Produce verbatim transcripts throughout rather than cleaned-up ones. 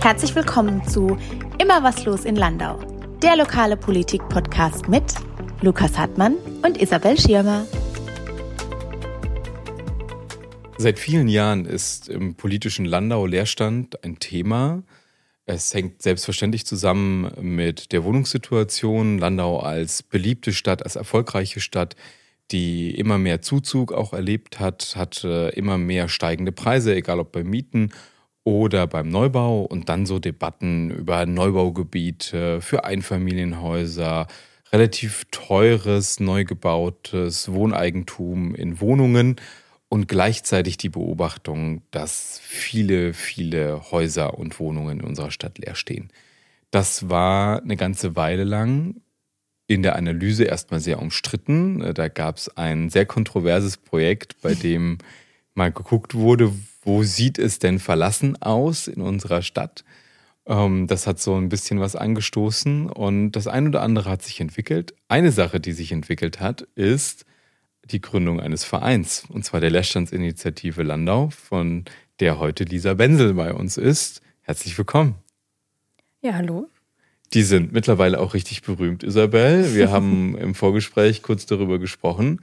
Herzlich willkommen zu Immer was los in Landau, der lokale Politik-Podcast mit Lukas Hartmann und Isabel Schirmer. Seit vielen Jahren ist im politischen Landau Leerstand ein Thema. Es hängt selbstverständlich zusammen mit der Wohnungssituation. Landau als beliebte Stadt, als erfolgreiche Stadt, die immer mehr Zuzug auch erlebt hat, hat immer mehr steigende Preise, egal ob bei Mieten oder beim Neubau, und dann so Debatten über Neubaugebiete für Einfamilienhäuser, relativ teures, neu gebautes Wohneigentum in Wohnungen und gleichzeitig die Beobachtung, dass viele, viele Häuser und Wohnungen in unserer Stadt leer stehen. Das war eine ganze Weile lang in der Analyse erstmal sehr umstritten. Da gab es ein sehr kontroverses Projekt, bei dem mal geguckt wurde, wo sieht es denn verlassen aus in unserer Stadt. Das hat so ein bisschen was angestoßen und das ein oder andere hat sich entwickelt. Eine Sache, die sich entwickelt hat, ist die Gründung eines Vereins, und zwar der Leerstandsinitiative Landau, von der heute Lisa Benzel bei uns ist. Herzlich willkommen. Ja, hallo. Die sind mittlerweile auch richtig berühmt, Isabel. Wir haben im Vorgespräch kurz darüber gesprochen.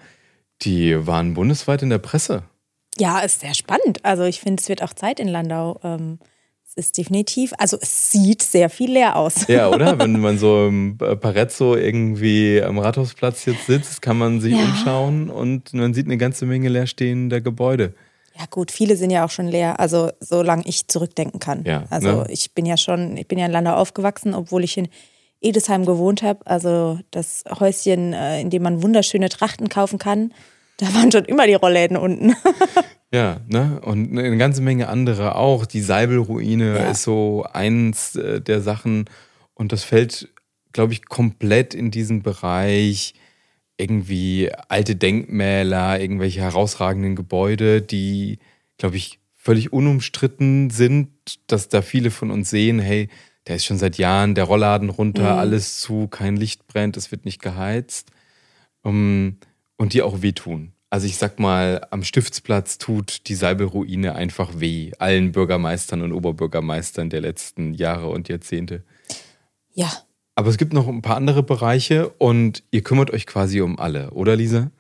Die waren bundesweit in der Presse. Ja, ist sehr spannend. Also ich finde, es wird auch Zeit in Landau. Ähm, es ist definitiv, also es sieht sehr viel leer aus. Ja, oder? Wenn man so im Parezzo irgendwie am Rathausplatz jetzt sitzt, kann man sich ja umschauen und man sieht eine ganze Menge leerstehender Gebäude. Ja gut, viele sind ja auch schon leer, also solange ich zurückdenken kann. Ja, also ne? ich bin ja schon, ich bin ja in Landau aufgewachsen, obwohl ich in Edesheim gewohnt habe. Also das Häuschen, in dem man wunderschöne Trachten kaufen kann, da waren schon immer die Rollläden unten. Ja, ne? Und eine ganze Menge andere auch. Die Seibelruine ja. ist so eins der Sachen. Und das fällt, glaube ich, komplett in diesen Bereich irgendwie alte Denkmäler, irgendwelche herausragenden Gebäude, die, glaube ich, völlig unumstritten sind, dass da viele von uns sehen, hey, da ist schon seit Jahren der Rollladen runter, mhm. alles zu, kein Licht brennt, es wird nicht geheizt. Um, und die auch wehtun. Also ich sag mal, am Stiftsplatz tut die Seibelruine einfach weh. Allen Bürgermeistern und Oberbürgermeistern der letzten Jahre und Jahrzehnte. Ja. Aber es gibt noch ein paar andere Bereiche und ihr kümmert euch quasi um alle, oder Lisa?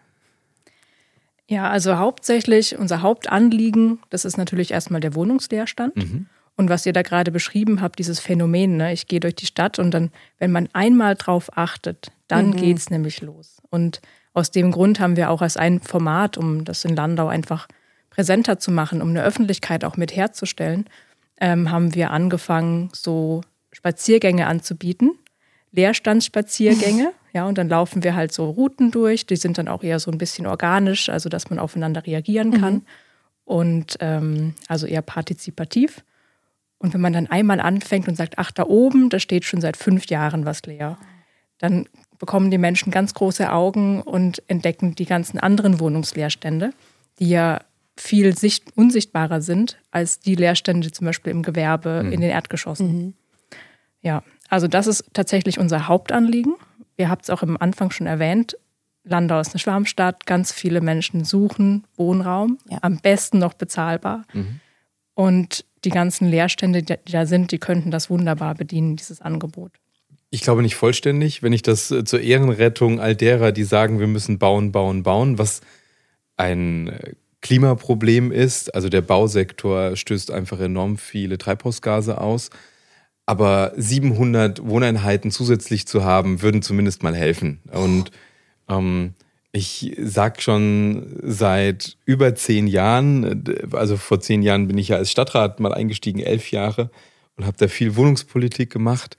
Ja, also hauptsächlich unser Hauptanliegen, das ist natürlich erstmal der Wohnungsleerstand. Mhm. Und was ihr da gerade beschrieben habt, dieses Phänomen, ne? Ich gehe durch die Stadt und dann, wenn man einmal drauf achtet, dann mhm. geht's nämlich los. Und aus dem Grund haben wir auch als ein Format, um das in Landau einfach präsenter zu machen, um eine Öffentlichkeit auch mit herzustellen, ähm, haben wir angefangen, so Spaziergänge anzubieten, Leerstandsspaziergänge. Ja, und dann laufen wir halt so Routen durch, die sind dann auch eher so ein bisschen organisch, also dass man aufeinander reagieren kann mhm. und ähm, also eher partizipativ. Und wenn man dann einmal anfängt und sagt, ach, da oben, da steht schon seit fünf Jahren was leer, dann bekommen die Menschen ganz große Augen und entdecken die ganzen anderen Wohnungsleerstände, die ja viel sicht- unsichtbarer sind als die Leerstände zum Beispiel im Gewerbe, mhm. in den Erdgeschossen. Mhm. Ja, also das ist tatsächlich unser Hauptanliegen. Ihr habt es auch am Anfang schon erwähnt, Landau ist eine Schwarmstadt, ganz viele Menschen suchen Wohnraum, ja. am besten noch bezahlbar. Mhm. Und die ganzen Leerstände, die da sind, die könnten das wunderbar bedienen, dieses Angebot. Ich glaube nicht vollständig, wenn ich das zur Ehrenrettung all derer, die sagen, wir müssen bauen, bauen, bauen, was ein Klimaproblem ist. Also der Bausektor stößt einfach enorm viele Treibhausgase aus. Aber siebenhundert Wohneinheiten zusätzlich zu haben, würden zumindest mal helfen. Und ähm, ich sag schon seit über zehn Jahren, also vor zehn Jahren bin ich ja als Stadtrat mal eingestiegen, elf Jahre, und habe da viel Wohnungspolitik gemacht.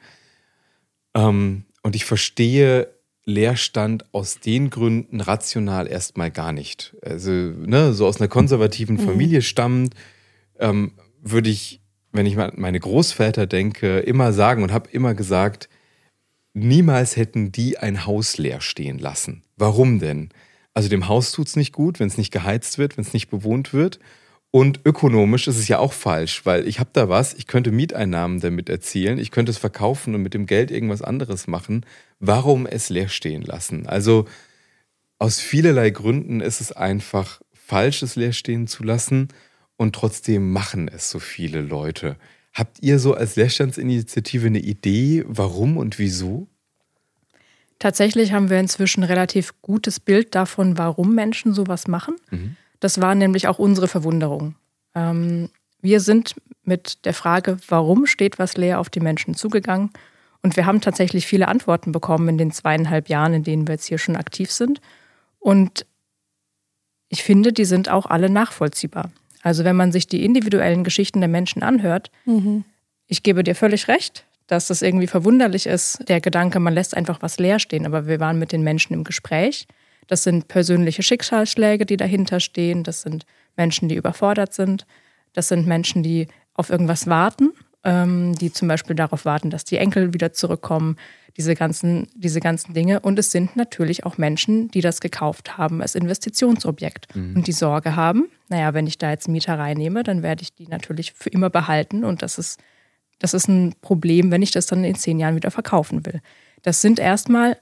Ähm, und ich verstehe Leerstand aus den Gründen rational erstmal gar nicht. Also, ne, so aus einer konservativen Familie stammend, ähm, würde ich, wenn ich mal an meine Großväter denke, immer sagen und habe immer gesagt, niemals hätten die ein Haus leer stehen lassen. Warum denn? Also dem Haus tut's nicht gut, wenn es nicht geheizt wird, wenn es nicht bewohnt wird. Und ökonomisch ist es ja auch falsch, weil ich habe da was, ich könnte Mieteinnahmen damit erzielen, ich könnte es verkaufen und mit dem Geld irgendwas anderes machen. Warum es leer stehen lassen? Also aus vielerlei Gründen ist es einfach falsch, es leer stehen zu lassen, und trotzdem machen es so viele Leute. Habt ihr so als Leerstandsinitiative eine Idee, warum und wieso? Tatsächlich haben wir inzwischen ein relativ gutes Bild davon, warum Menschen sowas machen. Mhm. Das war nämlich auch unsere Verwunderung. Ähm, wir sind mit der Frage, warum steht was leer, auf die Menschen zugegangen. Und wir haben tatsächlich viele Antworten bekommen in den zweieinhalb Jahren, in denen wir jetzt hier schon aktiv sind. Und ich finde, die sind auch alle nachvollziehbar. Also wenn man sich die individuellen Geschichten der Menschen anhört, mhm. ich gebe dir völlig recht, dass das irgendwie verwunderlich ist, der Gedanke, man lässt einfach was leer stehen. Aber wir waren mit den Menschen im Gespräch. Das sind persönliche Schicksalsschläge, die dahinter stehen. Das sind Menschen, die überfordert sind. Das sind Menschen, die auf irgendwas warten, ähm, die zum Beispiel darauf warten, dass die Enkel wieder zurückkommen. Diese ganzen, diese ganzen Dinge. Und es sind natürlich auch Menschen, die das gekauft haben als Investitionsobjekt mhm. und die Sorge haben, naja, wenn ich da jetzt einen Mieter reinnehme, dann werde ich die natürlich für immer behalten und das ist Das ist ein Problem, wenn ich das dann in zehn Jahren wieder verkaufen will. Das sind erstmal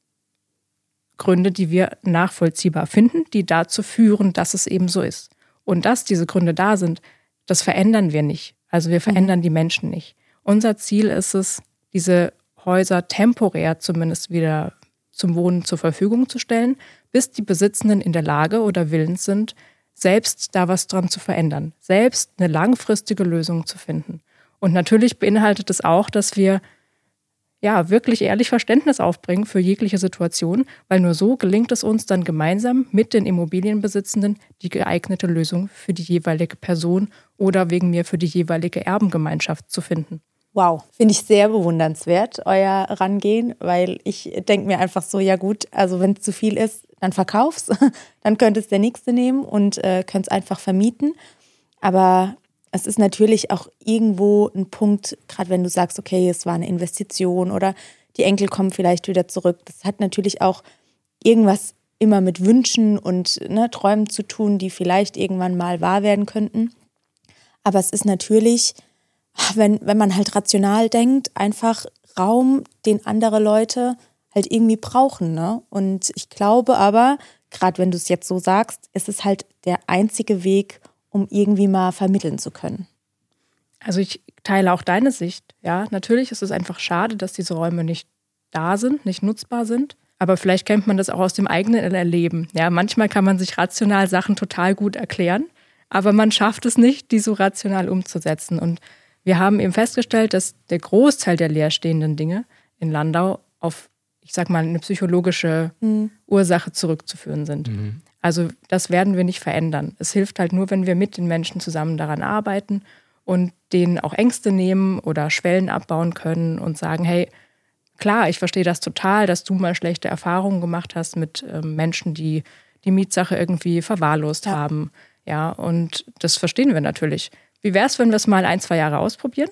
Gründe, die wir nachvollziehbar finden, die dazu führen, dass es eben so ist. Und dass diese Gründe da sind, das verändern wir nicht. Also wir verändern mhm. die Menschen nicht. Unser Ziel ist es, diese Häuser temporär zumindest wieder zum Wohnen zur Verfügung zu stellen, bis die Besitzenden in der Lage oder willens sind, selbst da was dran zu verändern, selbst eine langfristige Lösung zu finden. Und natürlich beinhaltet es auch, dass wir ja wirklich ehrlich Verständnis aufbringen für jegliche Situation, weil nur so gelingt es uns dann gemeinsam mit den Immobilienbesitzenden die geeignete Lösung für die jeweilige Person oder wegen mir für die jeweilige Erbengemeinschaft zu finden. Wow, finde ich sehr bewundernswert, euer Rangehen, weil ich denke mir einfach so, ja gut, also wenn es zu viel ist, dann verkauf's, dann könnte es der Nächste nehmen und äh, könnte es einfach vermieten. Aber es ist natürlich auch irgendwo ein Punkt, gerade wenn du sagst, okay, es war eine Investition oder die Enkel kommen vielleicht wieder zurück. Das hat natürlich auch irgendwas immer mit Wünschen und ne, Träumen zu tun, die vielleicht irgendwann mal wahr werden könnten. Aber es ist natürlich, wenn, wenn man halt rational denkt, einfach Raum, den andere Leute halt irgendwie brauchen. Ne? Und ich glaube aber, gerade wenn du es jetzt so sagst, ist es halt der einzige Weg, um irgendwie mal vermitteln zu können. Also ich teile auch deine Sicht. Ja, natürlich ist es einfach schade, dass diese Räume nicht da sind, nicht nutzbar sind. Aber vielleicht kennt man das auch aus dem eigenen Erleben. Ja, manchmal kann man sich rational Sachen total gut erklären, aber man schafft es nicht, die so rational umzusetzen. Und wir haben eben festgestellt, dass der Großteil der leerstehenden Dinge in Landau auf, ich sag mal, eine psychologische mhm. Ursache zurückzuführen sind. Mhm. Also das werden wir nicht verändern. Es hilft halt nur, wenn wir mit den Menschen zusammen daran arbeiten und denen auch Ängste nehmen oder Schwellen abbauen können und sagen, hey, klar, ich verstehe das total, dass du mal schlechte Erfahrungen gemacht hast mit ähm, Menschen, die die Mietsache irgendwie verwahrlost ja. haben. Ja, und das verstehen wir natürlich. Wie wäre es, wenn wir es mal ein, zwei Jahre ausprobieren?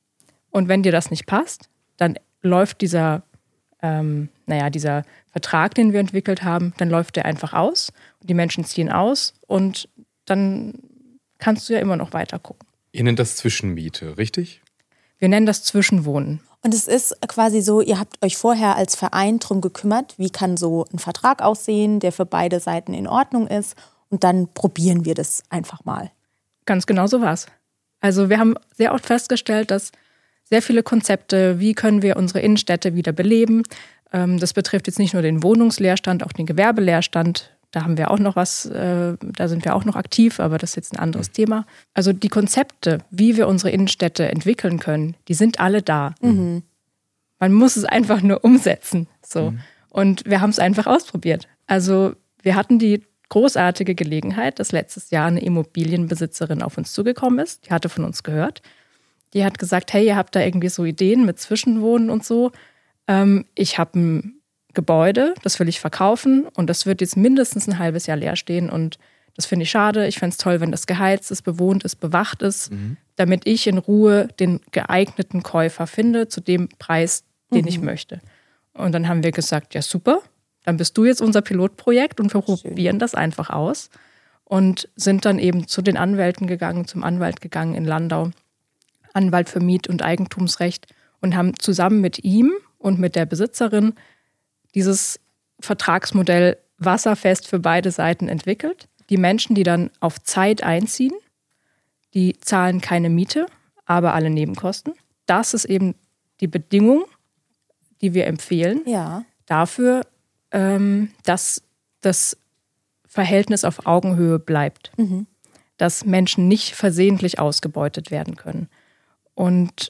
Und wenn dir das nicht passt, dann läuft dieser Ähm, naja, dieser Vertrag, den wir entwickelt haben, dann läuft der einfach aus und die Menschen ziehen aus und dann kannst du ja immer noch weiter gucken. Ihr nennt das Zwischenmiete, richtig? Wir nennen das Zwischenwohnen. Und es ist quasi so, ihr habt euch vorher als Verein drum gekümmert, wie kann so ein Vertrag aussehen, der für beide Seiten in Ordnung ist und dann probieren wir das einfach mal. Ganz genau so war es. Also wir haben sehr oft festgestellt, dass sehr viele Konzepte, wie können wir unsere Innenstädte wieder beleben. Das betrifft jetzt nicht nur den Wohnungsleerstand, auch den Gewerbeleerstand. Da haben wir auch noch was, da sind wir auch noch aktiv, aber das ist jetzt ein anderes Thema. Also die Konzepte, wie wir unsere Innenstädte entwickeln können, die sind alle da. Mhm. Man muss es einfach nur umsetzen. So. Mhm. Und wir haben es einfach ausprobiert. Also wir hatten die großartige Gelegenheit, dass letztes Jahr eine Immobilienbesitzerin auf uns zugekommen ist. Die hatte von uns gehört. Die hat gesagt, hey, ihr habt da irgendwie so Ideen mit Zwischenwohnen und so. Ähm, ich habe ein Gebäude, das will ich verkaufen und das wird jetzt mindestens ein halbes Jahr leer stehen und das finde ich schade. Ich fände es toll, wenn das geheizt ist, bewohnt ist, bewacht ist, mhm. damit ich in Ruhe den geeigneten Käufer finde zu dem Preis, den mhm. ich möchte. Und dann haben wir gesagt, ja super, dann bist du jetzt unser Pilotprojekt und wir probieren das einfach aus und sind dann eben zu den Anwälten gegangen, zum Anwalt gegangen in Landau, Anwalt für Miet- und Eigentumsrecht und haben zusammen mit ihm und mit der Besitzerin dieses Vertragsmodell wasserfest für beide Seiten entwickelt. Die Menschen, die dann auf Zeit einziehen, die zahlen keine Miete, aber alle Nebenkosten. Das ist eben die Bedingung, die wir empfehlen, Ja. dafür, ähm, dass das Verhältnis auf Augenhöhe bleibt. Mhm. Dass Menschen nicht versehentlich ausgebeutet werden können. Und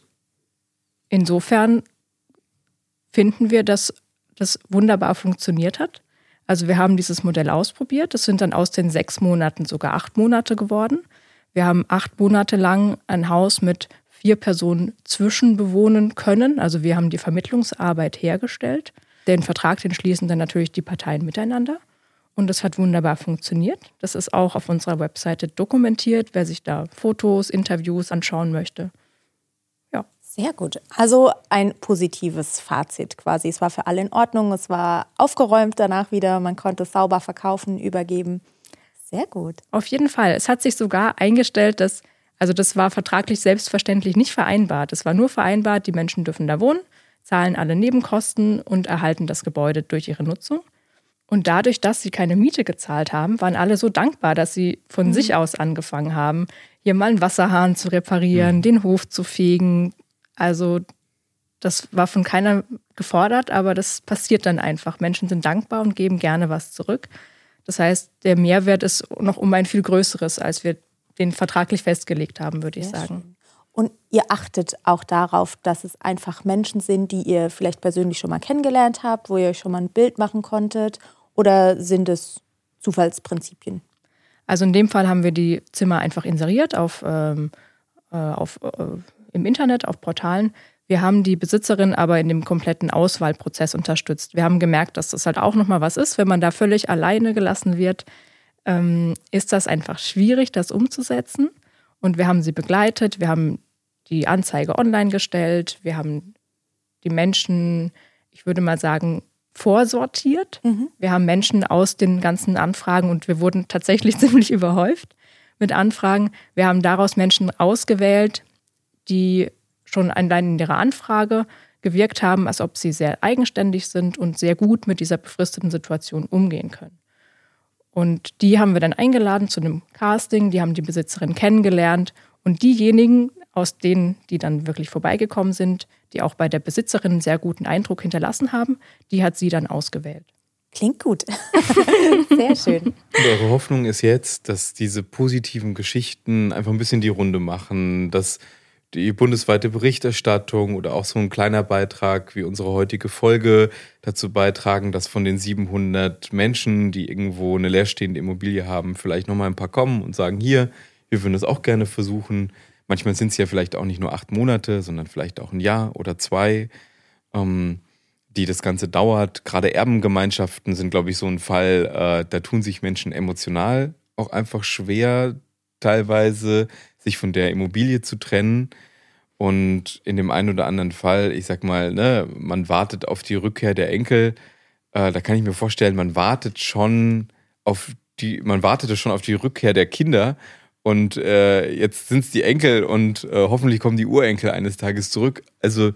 insofern finden wir, dass das wunderbar funktioniert hat. Also wir haben dieses Modell ausprobiert. Es sind dann aus den sechs Monaten sogar acht Monate geworden. Wir haben acht Monate lang ein Haus mit vier Personen zwischenbewohnen können. Also wir haben die Vermittlungsarbeit hergestellt. Den Vertrag, den schließen dann natürlich die Parteien miteinander. Und das hat wunderbar funktioniert. Das ist auch auf unserer Webseite dokumentiert, wer sich da Fotos, Interviews anschauen möchte. Ja. Sehr gut. Also ein positives Fazit quasi. Es war für alle in Ordnung, es war aufgeräumt danach wieder, man konnte es sauber verkaufen, übergeben. Sehr gut. Auf jeden Fall. Es hat sich sogar eingestellt, dass, also das war vertraglich selbstverständlich nicht vereinbart. Es war nur vereinbart, die Menschen dürfen da wohnen, zahlen alle Nebenkosten und erhalten das Gebäude durch ihre Nutzung. Und dadurch, dass sie keine Miete gezahlt haben, waren alle so dankbar, dass sie von mhm. sich aus angefangen haben, hier mal einen Wasserhahn zu reparieren, mhm. den Hof zu fegen. Also das war von keiner gefordert, aber das passiert dann einfach. Menschen sind dankbar und geben gerne was zurück. Das heißt, der Mehrwert ist noch um ein viel größeres, als wir den vertraglich festgelegt haben, würde ich Sehr sagen. schön. Und ihr achtet auch darauf, dass es einfach Menschen sind, die ihr vielleicht persönlich schon mal kennengelernt habt, wo ihr euch schon mal ein Bild machen konntet? Oder sind es Zufallsprinzipien? Also in dem Fall haben wir die Zimmer einfach inseriert auf, ähm, äh, auf, äh, im Internet, auf Portalen. Wir haben die Besitzerin aber in dem kompletten Auswahlprozess unterstützt. Wir haben gemerkt, dass das halt auch nochmal was ist. Wenn man da völlig alleine gelassen wird, ähm, ist das einfach schwierig, das umzusetzen. Und wir haben sie begleitet, wir haben die Anzeige online gestellt, wir haben die Menschen, ich würde mal sagen, vorsortiert. Mhm. Wir haben Menschen aus den ganzen Anfragen und wir wurden tatsächlich ziemlich überhäuft mit Anfragen. Wir haben daraus Menschen ausgewählt, die schon allein in ihrer Anfrage gewirkt haben, als ob sie sehr eigenständig sind und sehr gut mit dieser befristeten Situation umgehen können. Und die haben wir dann eingeladen zu einem Casting, die haben die Besitzerin kennengelernt und diejenigen aus denen, die dann wirklich vorbeigekommen sind, die auch bei der Besitzerin einen sehr guten Eindruck hinterlassen haben, die hat sie dann ausgewählt. Klingt gut. Sehr schön. Und eure Hoffnung ist jetzt, dass diese positiven Geschichten einfach ein bisschen die Runde machen, dass die bundesweite Berichterstattung oder auch so ein kleiner Beitrag wie unsere heutige Folge dazu beitragen, dass von den siebenhundert Menschen, die irgendwo eine leerstehende Immobilie haben, vielleicht nochmal ein paar kommen und sagen, hier, wir würden das auch gerne versuchen. Manchmal sind es ja vielleicht auch nicht nur acht Monate, sondern vielleicht auch ein Jahr oder zwei, ähm, die das Ganze dauert. Gerade Erbengemeinschaften sind, glaube ich, so ein Fall, äh, da tun sich Menschen emotional auch einfach schwer, teilweise sich von der Immobilie zu trennen. Und in dem einen oder anderen Fall, ich sag mal, ne, man wartet auf die Rückkehr der Enkel. Äh, da kann ich mir vorstellen, man wartet schon auf die, man wartete schon auf die Rückkehr der Kinder. Und äh, jetzt sind es die Enkel und äh, hoffentlich kommen die Urenkel eines Tages zurück. Also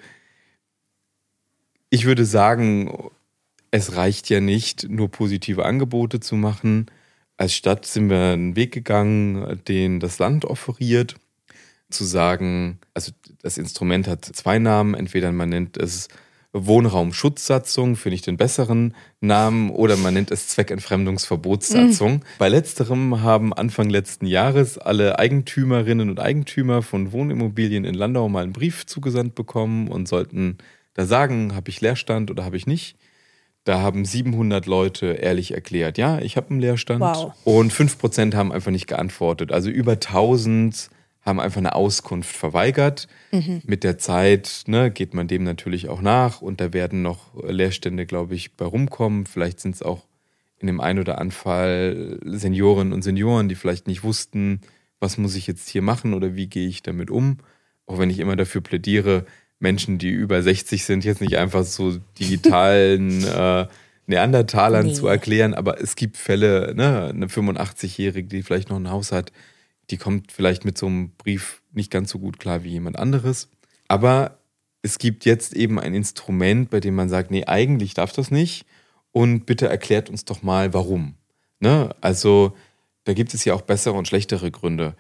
ich würde sagen, es reicht ja nicht, nur positive Angebote zu machen. Als Stadt sind wir einen Weg gegangen, den das Land offeriert, zu sagen, also das Instrument hat zwei Namen. Entweder man nennt es Wohnraumschutzsatzung, finde ich den besseren Namen, oder man nennt es Zweckentfremdungsverbotssatzung. Mhm. Bei letzterem haben Anfang letzten Jahres alle Eigentümerinnen und Eigentümer von Wohnimmobilien in Landau mal einen Brief zugesandt bekommen und sollten da sagen, habe ich Leerstand oder habe ich nicht. Da haben siebenhundert Leute ehrlich erklärt, ja, ich habe einen Leerstand. Wow. Und fünf Prozent haben einfach nicht geantwortet. Also über tausend haben einfach eine Auskunft verweigert. Mhm. Mit der Zeit ne, geht man dem natürlich auch nach und da werden noch Leerstände, glaube ich, bei rumkommen. Vielleicht sind es auch in dem einen oder anderen Fall Seniorinnen und Senioren, die vielleicht nicht wussten, was muss ich jetzt hier machen oder wie gehe ich damit um. Auch wenn ich immer dafür plädiere, Menschen, die über sechzig sind, jetzt nicht einfach so digitalen äh, Neandertalern nee. zu erklären, aber es gibt Fälle, ne, eine fünfundachtzigjährige, die vielleicht noch ein Haus hat, die kommt vielleicht mit so einem Brief nicht ganz so gut klar wie jemand anderes. Aber es gibt jetzt eben ein Instrument, bei dem man sagt, nee, eigentlich darf das nicht und bitte erklärt uns doch mal, warum. Ne? Also da gibt es ja auch bessere und schlechtere Gründe.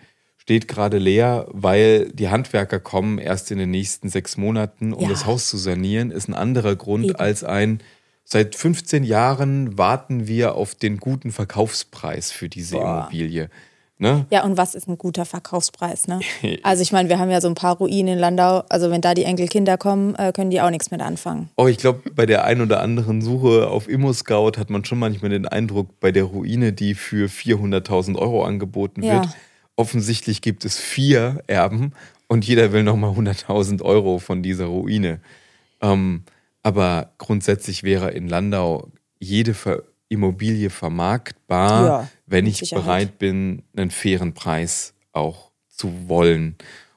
steht gerade leer, weil die Handwerker kommen erst in den nächsten sechs Monaten, um Ja. das Haus zu sanieren, ist ein anderer Grund Eben. als ein, seit fünfzehn Jahren warten wir auf den guten Verkaufspreis für diese Boah. Immobilie. Ne? Ja, und was ist ein guter Verkaufspreis, ne? Also ich meine, wir haben ja so ein paar Ruinen in Landau, also wenn da die Enkelkinder kommen, äh, können die auch nichts mit anfangen. Oh, ich glaube, bei der ein oder anderen Suche auf ImmoScout hat man schon manchmal den Eindruck, bei der Ruine, die für vierhunderttausend Euro angeboten Ja. wird, offensichtlich gibt es vier Erben und jeder will nochmal hunderttausend Euro von dieser Ruine. Ähm, aber grundsätzlich wäre in Landau jede Ver- Immobilie vermarktbar, Ja, wenn mit ich Sicherheit. bereit bin, einen fairen Preis auch zu wollen.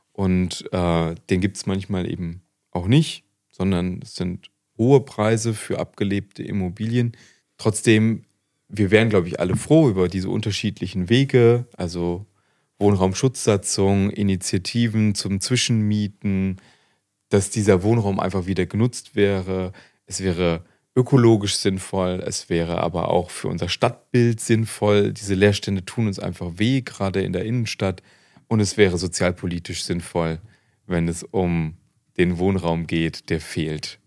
Und äh, den gibt es manchmal eben auch nicht, sondern es sind hohe Preise für abgelebte Immobilien. Trotzdem, wir wären, glaube ich, alle froh über diese unterschiedlichen Wege, also Wohnraumschutzsatzung, Initiativen zum Zwischenmieten, dass dieser Wohnraum einfach wieder genutzt wäre. Es wäre ökologisch sinnvoll, es wäre aber auch für unser Stadtbild sinnvoll. Diese Leerstände tun uns einfach weh, gerade in der Innenstadt. Und es wäre sozialpolitisch sinnvoll, wenn es um den Wohnraum geht, der fehlt.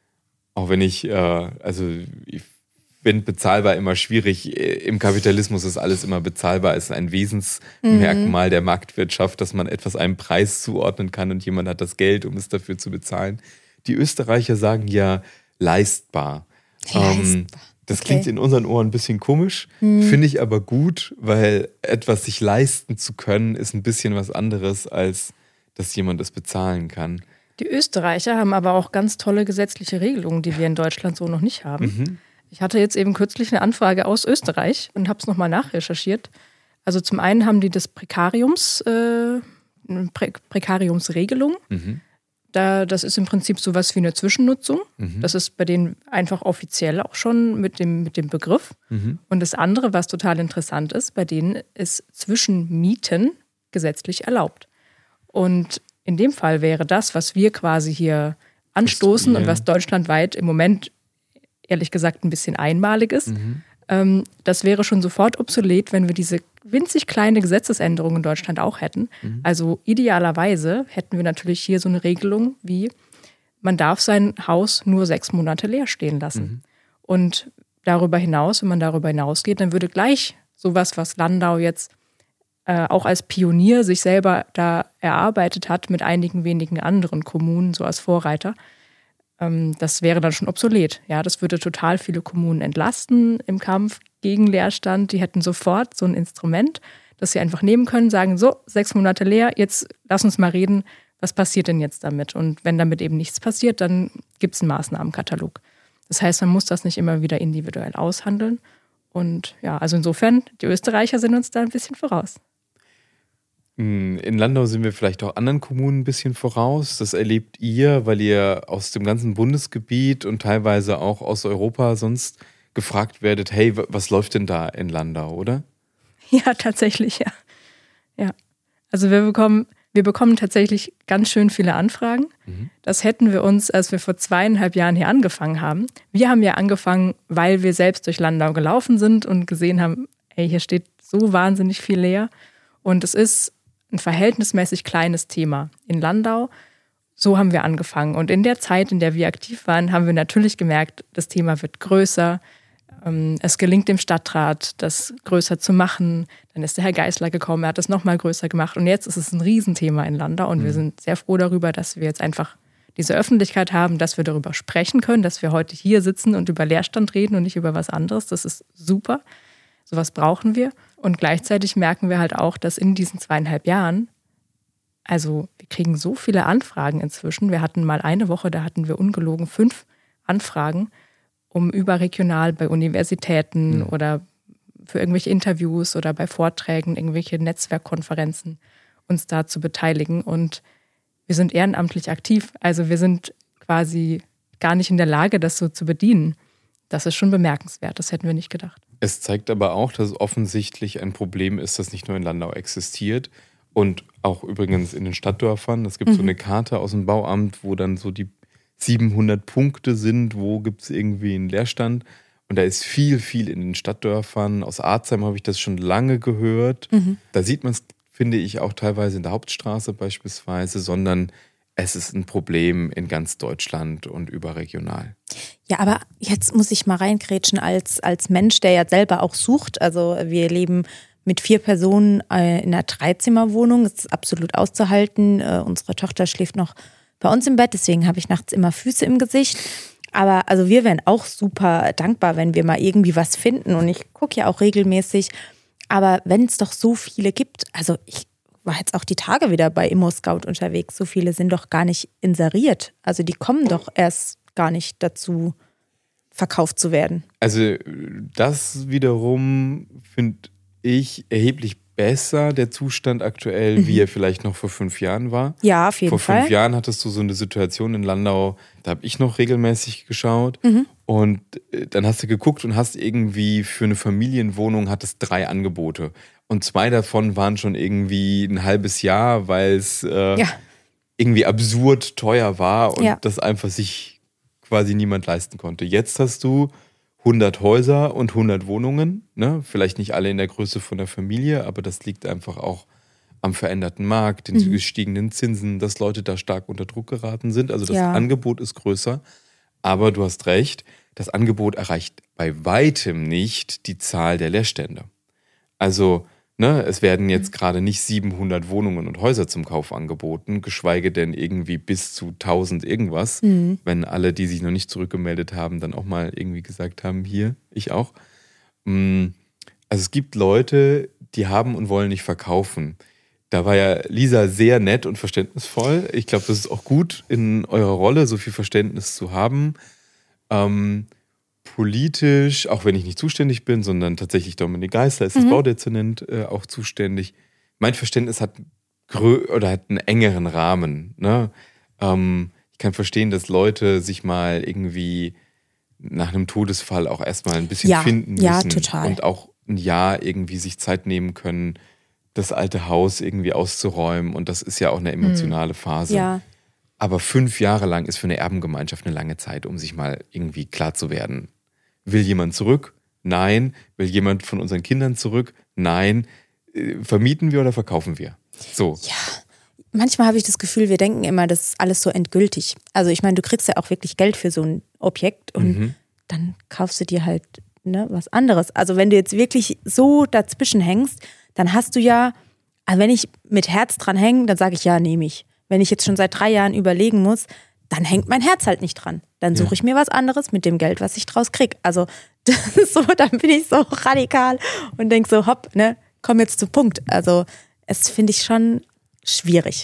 Auch wenn ich, äh, also ich finde bezahlbar immer schwierig. Im Kapitalismus ist alles immer bezahlbar. Es ist ein Wesensmerkmal mhm. der Marktwirtschaft, dass man etwas einem Preis zuordnen kann und jemand hat das Geld, um es dafür zu bezahlen. Die Österreicher sagen ja leistbar. Leistbar. Ähm, das Okay. klingt in unseren Ohren ein bisschen komisch, Mhm. finde ich aber gut, weil etwas sich leisten zu können, ist ein bisschen was anderes, als dass jemand es bezahlen kann. Die Österreicher haben aber auch ganz tolle gesetzliche Regelungen, die wir in Deutschland so noch nicht haben. Mhm. Ich hatte jetzt eben kürzlich eine Anfrage aus Österreich und habe es nochmal nachrecherchiert. Also zum einen haben die das Prekariums, äh, Prä Prekariumsregelung. Mhm. Da, das ist im Prinzip sowas wie eine Zwischennutzung. Mhm. Das ist bei denen einfach offiziell auch schon mit dem, mit dem Begriff. Mhm. Und das andere, was total interessant ist, bei denen ist Zwischenmieten gesetzlich erlaubt. Und in dem Fall wäre das, was wir quasi hier anstoßen und was deutschlandweit im Moment ehrlich gesagt ein bisschen einmalig ist, Mhm. ähm, das wäre schon sofort obsolet, wenn wir diese winzig kleine Gesetzesänderung in Deutschland auch hätten. Mhm. Also idealerweise hätten wir natürlich hier so eine Regelung wie, man darf sein Haus nur sechs Monate leer stehen lassen. Mhm. Und darüber hinaus, wenn man darüber hinausgeht, dann würde gleich sowas, was Landau jetzt äh, auch als Pionier sich selber da erarbeitet hat mit einigen wenigen anderen Kommunen, so als Vorreiter, ähm, das wäre dann schon obsolet. Ja, das würde total viele Kommunen entlasten im Kampf gegen Leerstand. Die hätten sofort so ein Instrument, das sie einfach nehmen können, sagen, so, sechs Monate leer, jetzt lass uns mal reden, was passiert denn jetzt damit? Und wenn damit eben nichts passiert, dann gibt es einen Maßnahmenkatalog. Das heißt, man muss das nicht immer wieder individuell aushandeln. Und ja, also insofern, die Österreicher sind uns da ein bisschen voraus. In Landau sind wir vielleicht auch anderen Kommunen ein bisschen voraus. Das erlebt ihr, weil ihr aus dem ganzen Bundesgebiet und teilweise auch aus Europa sonst gefragt werdet, hey, was läuft denn da in Landau, oder? Ja, tatsächlich, ja. Ja. Also wir bekommen, wir bekommen tatsächlich ganz schön viele Anfragen. Mhm. Das hätten wir uns, als wir vor zweieinhalb Jahren hier angefangen haben. Wir haben ja angefangen, weil wir selbst durch Landau gelaufen sind und gesehen haben, ey, hier steht so wahnsinnig viel leer. Und es ist ein verhältnismäßig kleines Thema in Landau. So haben wir angefangen. Und in der Zeit, in der wir aktiv waren, haben wir natürlich gemerkt, das Thema wird größer. Es gelingt dem Stadtrat, das größer zu machen. Dann ist der Herr Geisler gekommen, er hat es nochmal größer gemacht. Und jetzt ist es ein Riesenthema in Landau. Und mhm. wir sind sehr froh darüber, dass wir jetzt einfach diese Öffentlichkeit haben, dass wir darüber sprechen können, dass wir heute hier sitzen und über Leerstand reden und nicht über was anderes. Das ist super. Sowas brauchen wir. Und gleichzeitig merken wir halt auch, dass in diesen zweieinhalb Jahren, also wir kriegen so viele Anfragen inzwischen. Wir hatten mal eine Woche, da hatten wir ungelogen fünf Anfragen, um überregional bei Universitäten mhm. oder für irgendwelche Interviews oder bei Vorträgen, irgendwelche Netzwerkkonferenzen uns da zu beteiligen. Und wir sind ehrenamtlich aktiv. Also wir sind quasi gar nicht in der Lage, das so zu bedienen. Das ist schon bemerkenswert. Das hätten wir nicht gedacht. Es zeigt aber auch, dass es offensichtlich ein Problem ist, das nicht nur in Landau existiert und auch übrigens in den Stadtdörfern. Es gibt mhm. so eine Karte aus dem Bauamt, wo dann so die siebenhundert Punkte sind, wo gibt es irgendwie einen Leerstand. Und da ist viel, viel in den Stadtdörfern. Aus Arzheim habe ich das schon lange gehört. Mhm. Da sieht man es, finde ich auch teilweise in der Hauptstraße beispielsweise, sondern es ist ein Problem in ganz Deutschland und überregional. Ja, aber jetzt muss ich mal reingrätschen als, als Mensch, der ja selber auch sucht. Also wir leben mit vier Personen in einer Dreizimmerwohnung. Das ist absolut auszuhalten. Unsere Tochter schläft noch bei uns im Bett, deswegen habe ich nachts immer Füße im Gesicht. Aber also wir wären auch super dankbar, wenn wir mal irgendwie was finden. Und ich gucke ja auch regelmäßig. Aber wenn es doch so viele gibt, also ich war jetzt auch die Tage wieder bei ImmoScout unterwegs, so viele sind doch gar nicht inseriert. Also die kommen doch erst gar nicht dazu, verkauft zu werden. Also das wiederum finde ich erheblich besser, der Zustand aktuell, mhm. wie er vielleicht noch vor fünf Jahren war. Ja, auf jeden Fall. Vor fünf Fall. Jahren hattest du so eine Situation in Landau, da habe ich noch regelmäßig geschaut mhm. und dann hast du geguckt und hast irgendwie für eine Familienwohnung hattest drei Angebote und zwei davon waren schon irgendwie ein halbes Jahr, weil es äh, ja. irgendwie absurd teuer war und ja. das einfach sich quasi niemand leisten konnte. Jetzt hast du hundert Häuser und hundert Wohnungen, ne? Vielleicht nicht alle in der Größe von der Familie, aber das liegt einfach auch am veränderten Markt, den mhm. gestiegenen Zinsen, dass Leute da stark unter Druck geraten sind. Also das ja. Angebot ist größer, aber du hast recht, das Angebot erreicht bei weitem nicht die Zahl der Leerstände. Also ne, es werden jetzt mhm. gerade nicht siebenhundert Wohnungen und Häuser zum Kauf angeboten, geschweige denn irgendwie bis zu tausend irgendwas, mhm. wenn alle, die sich noch nicht zurückgemeldet haben, dann auch mal irgendwie gesagt haben, hier, ich auch. Also es gibt Leute, die haben und wollen nicht verkaufen. Da war ja Lisa sehr nett und verständnisvoll. Ich glaube, das ist auch gut in eurer Rolle, so viel Verständnis zu haben. Ähm, politisch, auch wenn ich nicht zuständig bin, sondern tatsächlich Dominik Geisler ist das mhm. Baudezernent äh, auch zuständig. Mein Verständnis hat, grö- oder hat einen engeren Rahmen. Ne? Ähm, ich kann verstehen, dass Leute sich mal irgendwie nach einem Todesfall auch erstmal ein bisschen ja, finden müssen. Ja, total. Und auch ein Jahr irgendwie sich Zeit nehmen können, das alte Haus irgendwie auszuräumen. Und das ist ja auch eine emotionale Phase. Ja. Aber fünf Jahre lang ist für eine Erbengemeinschaft eine lange Zeit, um sich mal irgendwie klar zu werden. Will jemand zurück? Nein. Will jemand von unseren Kindern zurück? Nein. Vermieten wir oder verkaufen wir? So. Ja, manchmal habe ich das Gefühl, wir denken immer, das ist alles so endgültig. Also ich meine, du kriegst ja auch wirklich Geld für so ein Objekt und mhm. dann kaufst du dir halt ne, was anderes. Also wenn du jetzt wirklich so dazwischen hängst, dann hast du ja, also wenn ich mit Herz dran hänge, dann sage ich ja, nehme ich. Wenn ich jetzt schon seit drei Jahren überlegen muss, dann hängt mein Herz halt nicht dran. Dann suche ich mir was anderes mit dem Geld, was ich draus kriege. Also das ist so, dann bin ich so radikal und denke so, hopp, ne, komm jetzt zum Punkt. Also es finde ich schon schwierig.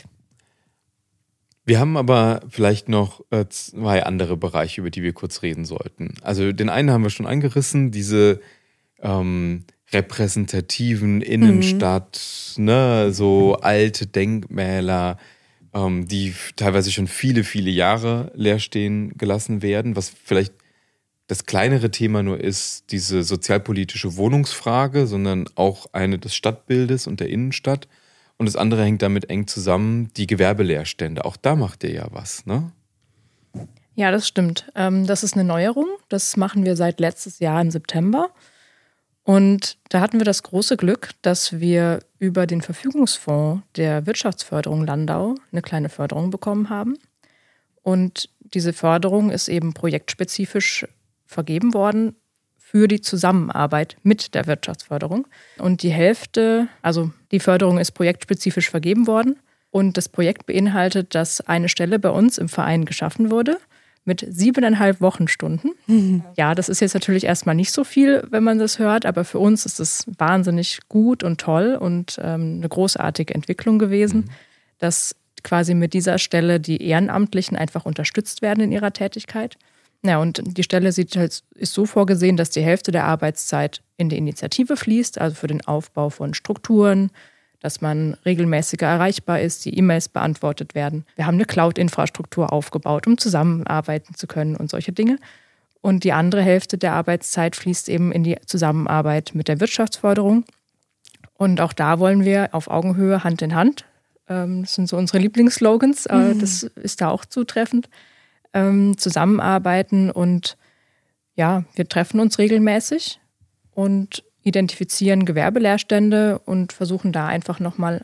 Wir haben aber vielleicht noch zwei andere Bereiche, über die wir kurz reden sollten. Also den einen haben wir schon angerissen, diese ähm, repräsentativen Innenstadt, mhm. ne, so alte Denkmäler, ähm, die teilweise schon viele, viele Jahre leer stehen gelassen werden. Was vielleicht das kleinere Thema nur ist, diese sozialpolitische Wohnungsfrage, sondern auch eine des Stadtbildes und der Innenstadt. Und das andere hängt damit eng zusammen, die Gewerbeleerstände. Auch da macht ihr ja was, ne? Ja, das stimmt. Das ist eine Neuerung. Das machen wir seit letztes Jahr im September. Und da hatten wir das große Glück, dass wir über den Verfügungsfonds der Wirtschaftsförderung Landau eine kleine Förderung bekommen haben. Und diese Förderung ist eben projektspezifisch vergeben worden für die Zusammenarbeit mit der Wirtschaftsförderung. Und die Hälfte, also die Förderung ist projektspezifisch vergeben worden. Und das Projekt beinhaltet, dass eine Stelle bei uns im Verein geschaffen wurde mit siebeneinhalb Wochenstunden. Mhm. Ja, das ist jetzt natürlich erstmal nicht so viel, wenn man das hört, aber für uns ist es wahnsinnig gut und toll und ähm, eine großartige Entwicklung gewesen, mhm. dass quasi mit dieser Stelle die Ehrenamtlichen einfach unterstützt werden in ihrer Tätigkeit. Ja, und die Stelle sieht halt, ist so vorgesehen, dass die Hälfte der Arbeitszeit in die Initiative fließt, also für den Aufbau von Strukturen, dass man regelmäßiger erreichbar ist, die E-Mails beantwortet werden. Wir haben eine Cloud-Infrastruktur aufgebaut, um zusammenarbeiten zu können und solche Dinge. Und die andere Hälfte der Arbeitszeit fließt eben in die Zusammenarbeit mit der Wirtschaftsförderung. Und auch da wollen wir auf Augenhöhe, Hand in Hand, das sind so unsere Lieblingsslogans, mhm. das ist da auch zutreffend, zusammenarbeiten. Und ja, wir treffen uns regelmäßig und identifizieren Gewerbeleerstände und versuchen da einfach nochmal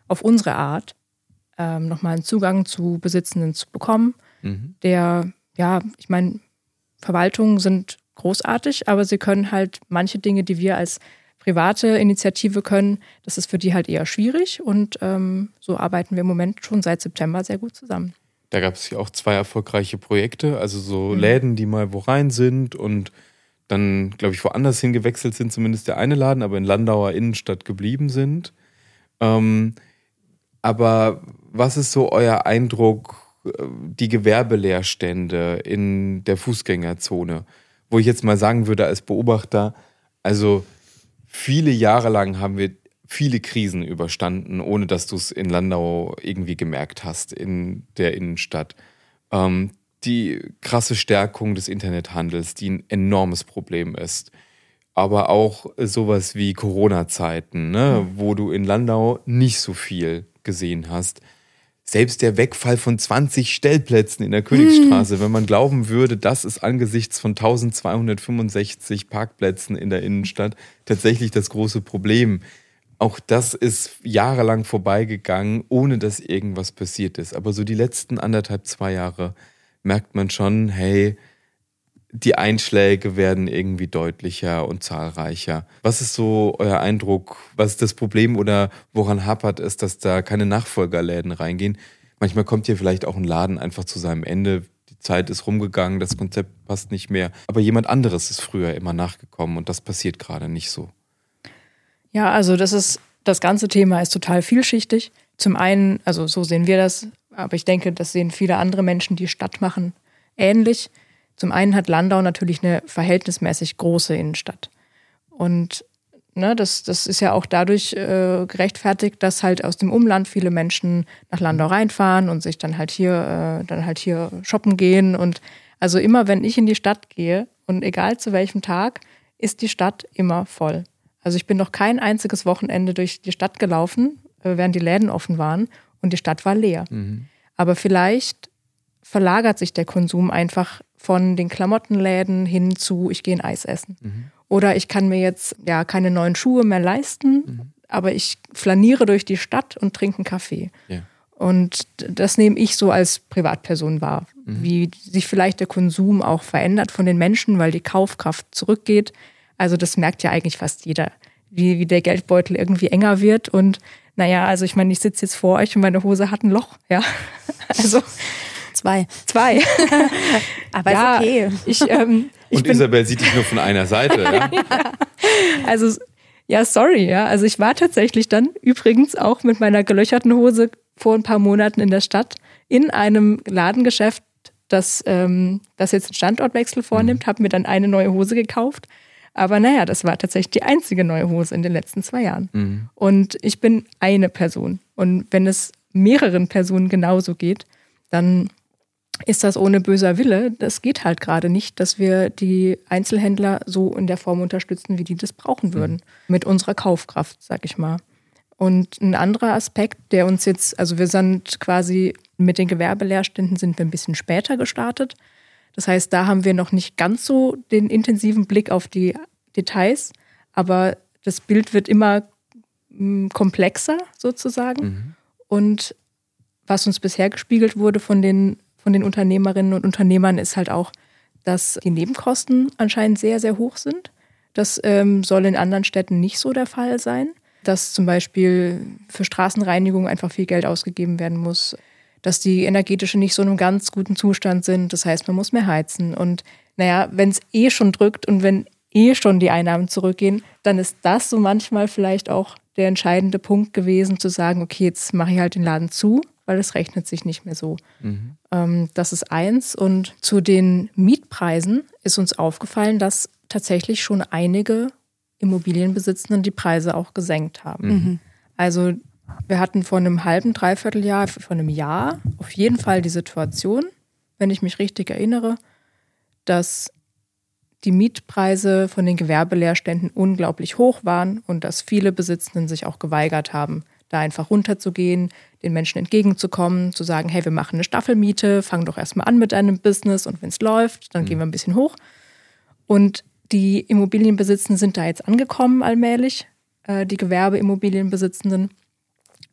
auf unsere Art ähm, nochmal einen Zugang zu Besitzenden zu bekommen, mhm. der, ja, ich meine, Verwaltungen sind großartig, aber sie können halt manche Dinge, die wir als private Initiative können, das ist für die halt eher schwierig und ähm, so arbeiten wir im Moment schon seit September sehr gut zusammen. Da gab es ja auch zwei erfolgreiche Projekte, also so mhm. Läden, die mal wo rein sind und dann, glaube ich, woanders hingewechselt sind, zumindest der eine Laden, aber in Landauer Innenstadt geblieben sind. Ähm, aber was ist so euer Eindruck, die Gewerbeleerstände in der Fußgängerzone? Wo ich jetzt mal sagen würde als Beobachter, also viele Jahre lang haben wir viele Krisen überstanden, ohne dass du es in Landau irgendwie gemerkt hast, in der Innenstadt. Ähm, die krasse Stärkung des Internethandels, die ein enormes Problem ist. Aber auch sowas wie Corona-Zeiten, ne, mhm. wo du in Landau nicht so viel gesehen hast. Selbst der Wegfall von zwanzig Stellplätzen in der Königsstraße, mhm. wenn man glauben würde, das ist angesichts von eintausendzweihundertfünfundsechzig Parkplätzen in der Innenstadt tatsächlich das große Problem. Auch das ist jahrelang vorbeigegangen, ohne dass irgendwas passiert ist. Aber so die letzten anderthalb, zwei Jahre merkt man schon, hey, die Einschläge werden irgendwie deutlicher und zahlreicher. Was ist so euer Eindruck? Was ist das Problem oder woran hapert es, dass da keine Nachfolgerläden reingehen? Manchmal kommt hier vielleicht auch ein Laden einfach zu seinem Ende. Die Zeit ist rumgegangen, das Konzept passt nicht mehr. Aber jemand anderes ist früher immer nachgekommen und das passiert gerade nicht so. Ja, also das ist, das ganze Thema ist total vielschichtig. Zum einen, also so sehen wir das, aber ich denke, das sehen viele andere Menschen, die Stadt machen, ähnlich. Zum einen hat Landau natürlich eine verhältnismäßig große Innenstadt. Und ne, das, das ist ja auch dadurch äh, gerechtfertigt, dass halt aus dem Umland viele Menschen nach Landau reinfahren und sich dann halt hier, äh, dann halt hier shoppen gehen. Und also immer, wenn ich in die Stadt gehe und egal zu welchem Tag, ist die Stadt immer voll. Also ich bin noch kein einziges Wochenende durch die Stadt gelaufen, äh, während die Läden offen waren und die Stadt war leer. Mhm. Aber vielleicht verlagert sich der Konsum einfach von den Klamottenläden hin zu, ich gehe ein Eis essen. Mhm. Oder ich kann mir jetzt ja keine neuen Schuhe mehr leisten, mhm. aber ich flaniere durch die Stadt und trinke einen Kaffee. Ja. Und das nehme ich so als Privatperson wahr, mhm. wie sich vielleicht der Konsum auch verändert von den Menschen, weil die Kaufkraft zurückgeht. Also das merkt ja eigentlich fast jeder, wie, wie der Geldbeutel irgendwie enger wird. Und naja, also ich meine, ich sitze jetzt vor euch und meine Hose hat ein Loch. Ja, also Zwei. Zwei. Aber ja, ist okay. Ich, ähm, ich und bin, Isabel sieht dich nur von einer Seite. Ja? Also, ja, sorry. Ja. Also ich war tatsächlich dann übrigens auch mit meiner gelöcherten Hose vor ein paar Monaten in der Stadt in einem Ladengeschäft, das, ähm, das jetzt einen Standortwechsel vornimmt, mhm. habe mir dann eine neue Hose gekauft. Aber naja, das war tatsächlich die einzige neue Hose in den letzten zwei Jahren. Mhm. Und ich bin eine Person. Und wenn es mehreren Personen genauso geht, dann ist das ohne böser Wille. Das geht halt gerade nicht, dass wir die Einzelhändler so in der Form unterstützen, wie die das brauchen würden. Mhm. Mit unserer Kaufkraft, sag ich mal. Und ein anderer Aspekt, der uns jetzt, also wir sind quasi mit den Gewerbeleerständen sind wir ein bisschen später gestartet. Das heißt, da haben wir noch nicht ganz so den intensiven Blick auf die Details, aber das Bild wird immer komplexer sozusagen. Mhm. Und was uns bisher gespiegelt wurde von den, von den Unternehmerinnen und Unternehmern ist halt auch, dass die Nebenkosten anscheinend sehr, sehr hoch sind. Das ähm, soll in anderen Städten nicht so der Fall sein. Dass zum Beispiel für Straßenreinigung einfach viel Geld ausgegeben werden muss. Dass die energetische nicht so in einem ganz guten Zustand sind. Das heißt, man muss mehr heizen. Und naja, wenn es eh schon drückt und wenn eh schon die Einnahmen zurückgehen, dann ist das so manchmal vielleicht auch der entscheidende Punkt gewesen, zu sagen, okay, jetzt mache ich halt den Laden zu, weil es rechnet sich nicht mehr so. Mhm. Ähm, das ist eins. Und zu den Mietpreisen ist uns aufgefallen, dass tatsächlich schon einige Immobilienbesitzenden die Preise auch gesenkt haben. Mhm. Also wir hatten vor einem halben, dreiviertel Jahr, vor einem Jahr auf jeden Fall die Situation, wenn ich mich richtig erinnere, dass die Mietpreise von den Gewerbeleerständen unglaublich hoch waren und dass viele Besitzenden sich auch geweigert haben, da einfach runterzugehen, den Menschen entgegenzukommen, zu sagen, hey, wir machen eine Staffelmiete, fang doch erstmal an mit deinem Business und wenn es läuft, dann mhm. gehen wir ein bisschen hoch. Und die Immobilienbesitzenden sind da jetzt angekommen allmählich, äh, die Gewerbeimmobilienbesitzenden.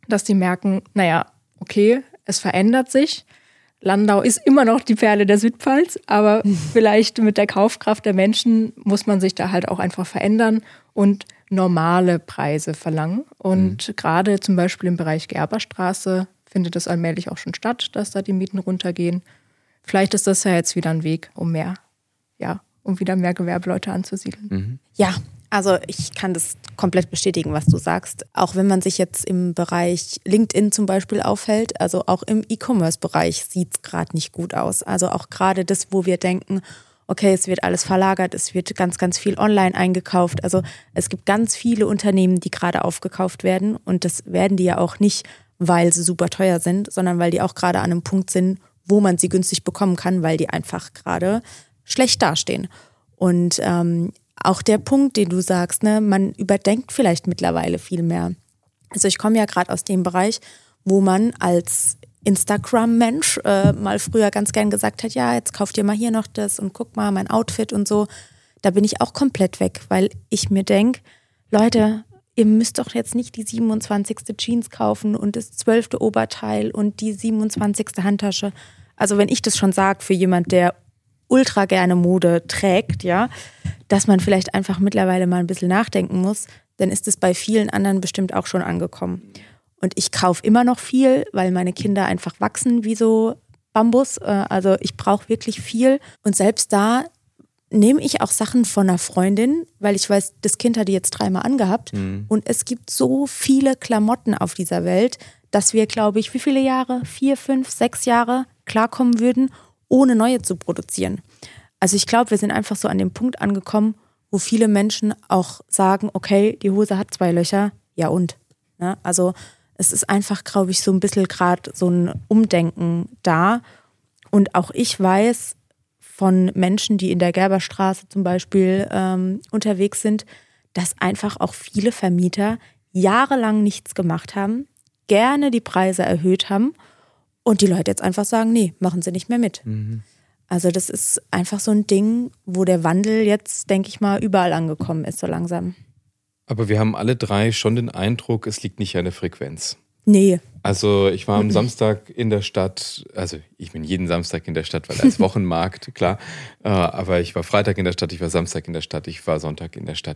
dass die merken, naja, okay, es verändert sich. Landau ist immer noch die Perle der Südpfalz, aber vielleicht mit der Kaufkraft der Menschen muss man sich da halt auch einfach verändern und normale Preise verlangen. Und mhm. gerade zum Beispiel im Bereich Gerberstraße findet es allmählich auch schon statt, dass da die Mieten runtergehen. Vielleicht ist das ja jetzt wieder ein Weg, um mehr, ja, um wieder mehr Gewerbeleute anzusiedeln. Mhm. Ja, also ich kann das komplett bestätigen, was du sagst. Auch wenn man sich jetzt im Bereich LinkedIn zum Beispiel aufhält, also auch im E-Commerce-Bereich sieht es gerade nicht gut aus. Also auch gerade das, wo wir denken, okay, es wird alles verlagert, es wird ganz, ganz viel online eingekauft. Also es gibt ganz viele Unternehmen, die gerade aufgekauft werden und das werden die ja auch nicht, weil sie super teuer sind, sondern weil die auch gerade an einem Punkt sind, wo man sie günstig bekommen kann, weil die einfach gerade schlecht dastehen. Und ähm, auch der Punkt, den du sagst, ne, man überdenkt vielleicht mittlerweile viel mehr. Also ich komme ja gerade aus dem Bereich, wo man als Instagram-Mensch äh, mal früher ganz gern gesagt hat, ja, jetzt kauft ihr mal hier noch das und guck mal mein Outfit und so. Da bin ich auch komplett weg, weil ich mir denke, Leute, ihr müsst doch jetzt nicht die siebenundzwanzigste Jeans kaufen und das zwölfte Oberteil und die siebenundzwanzigste Handtasche. Also wenn ich das schon sage für jemand, der ultra gerne Mode trägt, ja, dass man vielleicht einfach mittlerweile mal ein bisschen nachdenken muss, dann ist es bei vielen anderen bestimmt auch schon angekommen. Und ich kaufe immer noch viel, weil meine Kinder einfach wachsen wie so Bambus. Also ich brauche wirklich viel. Und selbst da nehme ich auch Sachen von einer Freundin, weil ich weiß, das Kind hat die jetzt dreimal angehabt. Mhm. Und es gibt so viele Klamotten auf dieser Welt, dass wir, glaube ich, wie viele Jahre? Vier, fünf, sechs Jahre klarkommen würden, ohne neue zu produzieren. Also ich glaube, wir sind einfach so an dem Punkt angekommen, wo viele Menschen auch sagen, okay, die Hose hat zwei Löcher, ja und? Ja, also es ist einfach, glaube ich, so ein bisschen gerade so ein Umdenken da. Und auch ich weiß von Menschen, die in der Gerberstraße zum Beispiel ähm, unterwegs sind, dass einfach auch viele Vermieter jahrelang nichts gemacht haben, gerne die Preise erhöht haben und die Leute jetzt einfach sagen, nee, machen sie nicht mehr mit. Mhm. Also das ist einfach so ein Ding, wo der Wandel jetzt, denke ich mal, überall angekommen ist, so langsam. Aber wir haben alle drei schon den Eindruck, es liegt nicht an der Frequenz. Nee. Also ich war am Samstag in der Stadt, also ich bin jeden Samstag in der Stadt, weil als Wochenmarkt, klar. Aber ich war Freitag in der Stadt, ich war Samstag in der Stadt, ich war Sonntag in der Stadt.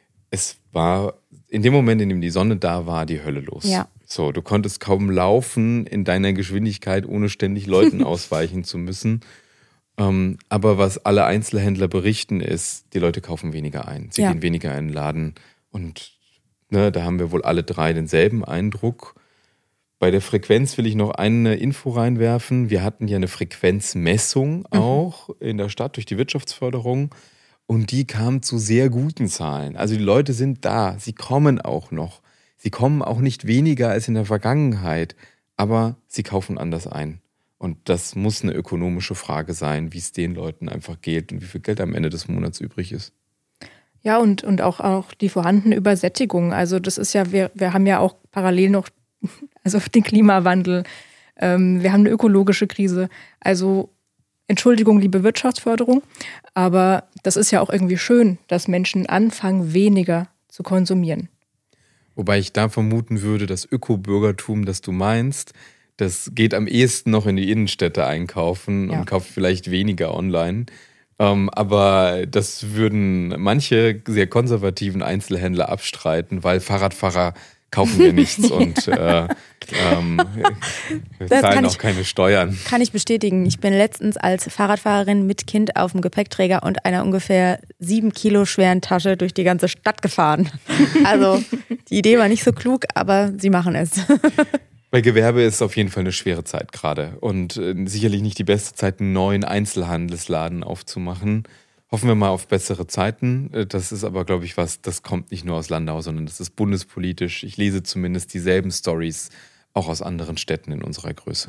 Es war in dem Moment, in dem die Sonne da war, die Hölle los. Ja. So, du konntest kaum laufen in deiner Geschwindigkeit, ohne ständig Leuten ausweichen zu müssen. Ähm, aber was alle Einzelhändler berichten ist, die Leute kaufen weniger ein. Sie ja. gehen weniger in den Laden. Und ne, da haben wir wohl alle drei denselben Eindruck. Bei der Frequenz will ich noch eine Info reinwerfen. Wir hatten ja eine Frequenzmessung auch mhm. in der Stadt durch die Wirtschaftsförderung. Und die kam zu sehr guten Zahlen. Also die Leute sind da, sie kommen auch noch. Sie kommen auch nicht weniger als in der Vergangenheit, aber sie kaufen anders ein. Und das muss eine ökonomische Frage sein, wie es den Leuten einfach geht und wie viel Geld am Ende des Monats übrig ist. Ja, und, und auch, auch die vorhandene Übersättigung. Also das ist ja, wir, wir haben ja auch parallel noch also den Klimawandel, ähm, wir haben eine ökologische Krise. Also Entschuldigung, liebe Wirtschaftsförderung, aber das ist ja auch irgendwie schön, dass Menschen anfangen, weniger zu konsumieren. Wobei ich da vermuten würde, das Ökobürgertum, das du meinst, das geht am ehesten noch in die Innenstädte einkaufen ja. und kauft vielleicht weniger online. Ähm, aber das würden manche sehr konservativen Einzelhändler abstreiten, weil Fahrradfahrer kaufen wir nichts und äh, ähm, wir zahlen auch ich, keine Steuern. Kann ich bestätigen. Ich bin letztens als Fahrradfahrerin mit Kind auf dem Gepäckträger und einer ungefähr sieben Kilo schweren Tasche durch die ganze Stadt gefahren. Also die Idee war nicht so klug, aber sie machen es. Bei Gewerbe ist auf jeden Fall eine schwere Zeit gerade und äh, sicherlich nicht die beste Zeit, einen neuen Einzelhandelsladen aufzumachen. Hoffen wir mal auf bessere Zeiten. Das ist aber, glaube ich, was, das kommt nicht nur aus Landau, sondern das ist bundespolitisch. Ich lese zumindest dieselben Storys auch aus anderen Städten in unserer Größe.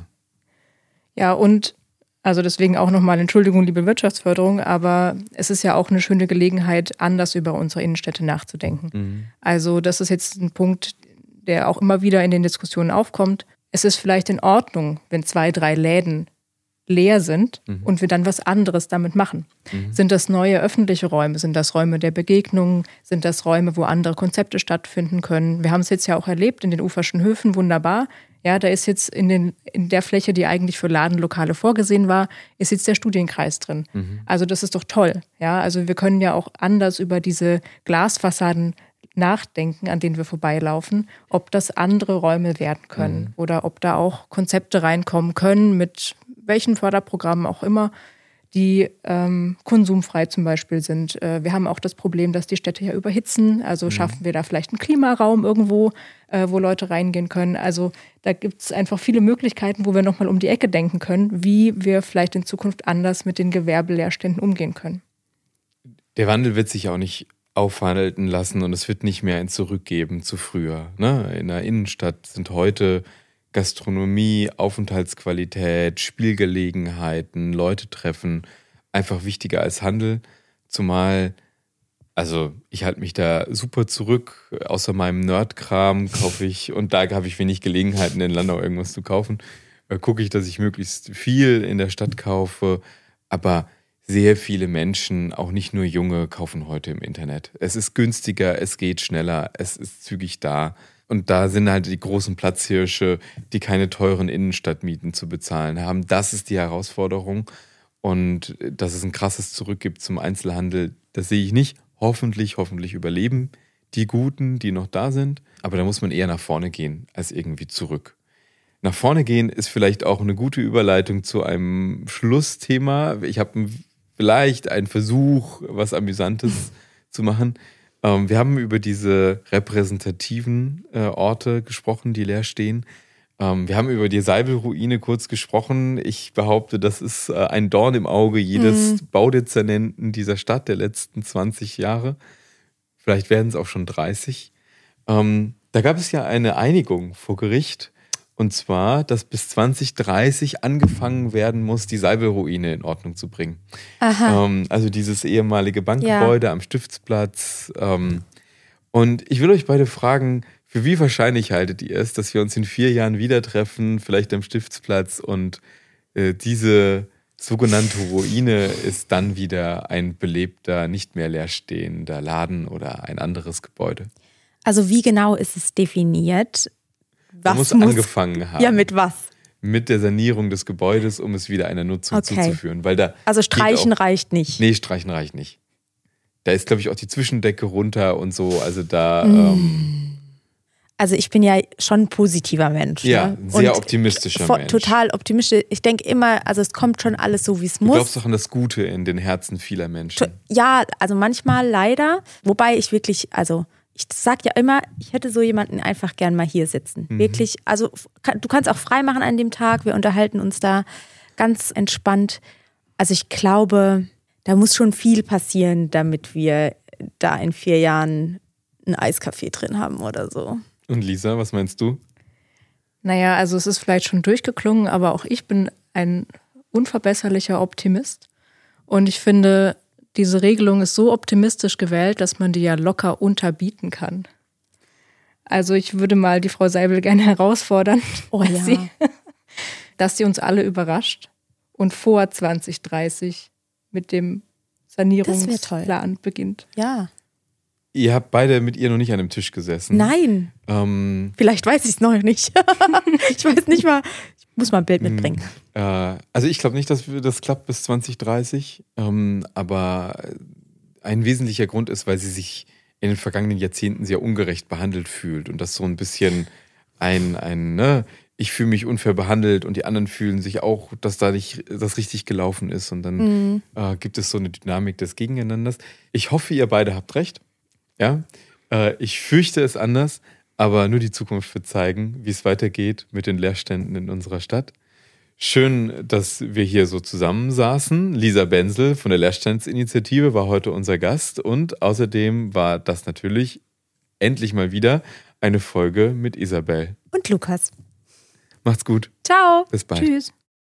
Ja, und also deswegen auch nochmal Entschuldigung, liebe Wirtschaftsförderung, aber es ist ja auch eine schöne Gelegenheit, anders über unsere Innenstädte nachzudenken. Mhm. Also das ist jetzt ein Punkt, der auch immer wieder in den Diskussionen aufkommt. Es ist vielleicht in Ordnung, wenn zwei, drei Läden leer sind Mhm. und wir dann was anderes damit machen. Mhm. Sind das neue öffentliche Räume? Sind das Räume der Begegnungen? Sind das Räume, wo andere Konzepte stattfinden können? Wir haben es jetzt ja auch erlebt in den Uferschen Höfen, wunderbar. Ja, da ist jetzt in, den, in der Fläche, die eigentlich für Ladenlokale vorgesehen war, ist jetzt der Studienkreis drin. Mhm. Also das ist doch toll. Ja, also wir können ja auch anders über diese Glasfassaden nachdenken, an denen wir vorbeilaufen, ob das andere Räume werden können Mhm. oder ob da auch Konzepte reinkommen können, mit welchen Förderprogrammen auch immer, die ähm, konsumfrei zum Beispiel sind. Äh, wir haben auch das Problem, dass die Städte ja überhitzen. Also Mhm. schaffen wir da vielleicht einen Klimaraum irgendwo, äh, wo Leute reingehen können. Also da gibt es einfach viele Möglichkeiten, wo wir nochmal um die Ecke denken können, wie wir vielleicht in Zukunft anders mit den Gewerbeleerständen umgehen können. Der Wandel wird sich auch nicht aufhalten lassen und es wird nicht mehr ein Zurück geben zu früher. Ne? In der Innenstadt sind heute Gastronomie, Aufenthaltsqualität, Spielgelegenheiten, Leute treffen einfach wichtiger als Handel. Zumal, also ich halte mich da super zurück. Außer meinem Nerdkram kaufe ich, und da habe ich wenig Gelegenheiten in Landau irgendwas zu kaufen, äh, gucke ich, dass ich möglichst viel in der Stadt kaufe. Aber sehr viele Menschen, auch nicht nur Junge, kaufen heute im Internet. Es ist günstiger, es geht schneller, es ist zügig da. Und da sind halt die großen Platzhirsche, die keine teuren Innenstadtmieten zu bezahlen haben. Das ist die Herausforderung. Und dass es ein krasses Zurück gibt zum Einzelhandel, das sehe ich nicht. Hoffentlich, hoffentlich überleben die Guten, die noch da sind. Aber da muss man eher nach vorne gehen, als irgendwie zurück. Nach vorne gehen ist vielleicht auch eine gute Überleitung zu einem Schlussthema. Ich habe vielleicht einen Versuch, was Amüsantes zu machen. Ähm, wir haben über diese repräsentativen äh, Orte gesprochen, die leer stehen. Ähm, wir haben über die Seibel-Ruine kurz gesprochen. Ich behaupte, das ist äh, ein Dorn im Auge jedes mhm. Baudezernenten dieser Stadt der letzten zwanzig Jahre. Vielleicht werden es auch schon dreißig. Ähm, da gab es ja eine Einigung vor Gericht. Und zwar, dass bis zwanzig dreißig angefangen werden muss, die Seibel-Ruine in Ordnung zu bringen. Ähm, also dieses ehemalige Bankgebäude ja. am Stiftsplatz. Ähm, und ich will euch beide fragen, für wie wahrscheinlich haltet ihr es, dass wir uns in vier Jahren wieder treffen, vielleicht am Stiftsplatz, und äh, diese sogenannte Ruine ist dann wieder ein belebter, nicht mehr leerstehender Laden oder ein anderes Gebäude? Also wie genau ist es definiert? Man muss, muss angefangen haben. Ja, mit was? Mit der Sanierung des Gebäudes, um es wieder einer Nutzung okay. zuzuführen. Weil da also streichen auch, reicht nicht. Nee, streichen reicht nicht. Da ist, glaube ich, auch die Zwischendecke runter und so. Also da. Mm. Ähm, also ich bin ja schon ein positiver Mensch. Ja, ne? sehr und optimistischer vo- Mensch. Total optimistisch. Ich denke immer, also es kommt schon alles so, wie es du muss. Du glaubst doch an das Gute in den Herzen vieler Menschen. Ja, also manchmal leider. Wobei ich wirklich, also ich sag ja immer, ich hätte so jemanden einfach gern mal hier sitzen. Mhm. Wirklich, also du kannst auch frei machen an dem Tag. Wir unterhalten uns da ganz entspannt. Also ich glaube, da muss schon viel passieren, damit wir da in vier Jahren ein Eiscafé drin haben oder so. Und Lisa, was meinst du? Naja, also es ist vielleicht schon durchgeklungen, aber auch ich bin ein unverbesserlicher Optimist. Und ich finde, diese Regelung ist so optimistisch gewählt, dass man die ja locker unterbieten kann. Also ich würde mal die Frau Seibel gerne herausfordern, oh, dass, ja. sie, dass sie uns alle überrascht und vor zwanzig dreißig mit dem Sanierungsplan beginnt. Ja. Ihr habt beide mit ihr noch nicht an dem Tisch gesessen. Nein. Ähm, Vielleicht weiß ich es noch nicht. Ich weiß nicht mal, ich muss mal ein Bild mitbringen. Äh, also ich glaube nicht, dass das klappt bis zwanzig dreißig. Ähm, aber ein wesentlicher Grund ist, weil sie sich in den vergangenen Jahrzehnten sehr ungerecht behandelt fühlt. Und das so ein bisschen ein, ein ne, ich fühle mich unfair behandelt und die anderen fühlen sich auch, dass da nicht das richtig gelaufen ist. Und dann mhm. äh, gibt es so eine Dynamik des Gegeneinanders. Ich hoffe, ihr beide habt recht. Ja, äh, ich fürchte es anders, aber nur die Zukunft wird zeigen, wie es weitergeht mit den Leerständen in unserer Stadt. Schön, dass wir hier so zusammensaßen. Lisa Benzel von der Leerstandsinitiative war heute unser Gast und außerdem war das natürlich endlich mal wieder eine Folge mit Isabel. Und Lukas. Macht's gut. Ciao. Bis bald. Tschüss.